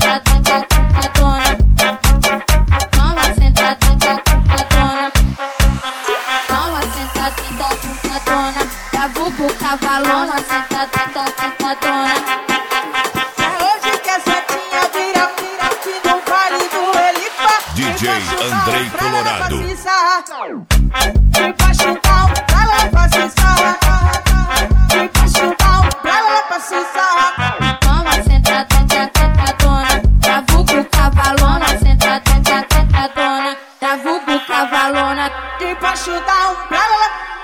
sentadona. Toma sentadona. Toma sentadona. Da bubu cavalona, sentadona. É hoje que a setinha vira aqui no vale do Elipa. DJ Andrei Colorado. Vem pra chutar, pra lá pra se sarrar. Vem pra chutar, pra lá pra se sarrar. Toma sentadona. Da bubu cavalona, sentadona. Da bubu cavalona. Vem pra chutar, pra lá.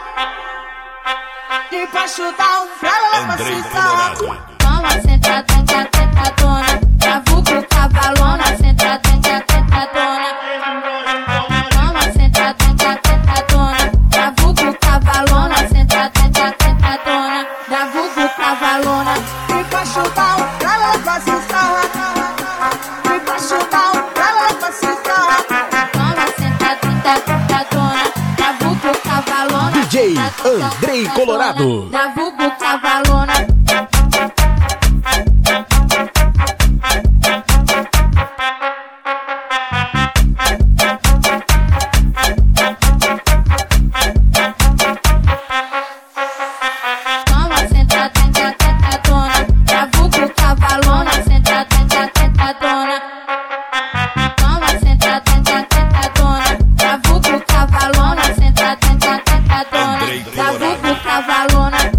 Vem pra chutar, pra lá pra Andrei se sarrar. Colorado. Toma sentadona. Da bubu cavalona, sentadona. Toma sentadona. Da bubu cavalona, sentadona. Da bubu cavalona. Vem pra chutar, pra lá pra se sarrar. Vem pra chutar, pra lá pra se sarrar. Toma sentadona. Da bubu cavalona. DJ Andrei Colorado. Da bubu cavalona. Toma sentadona. Da bubu cavalona, sentadona. Toma sentadona. Da bubu cavalona, sentadona. Andrei Da Colorado. bubu cavalona.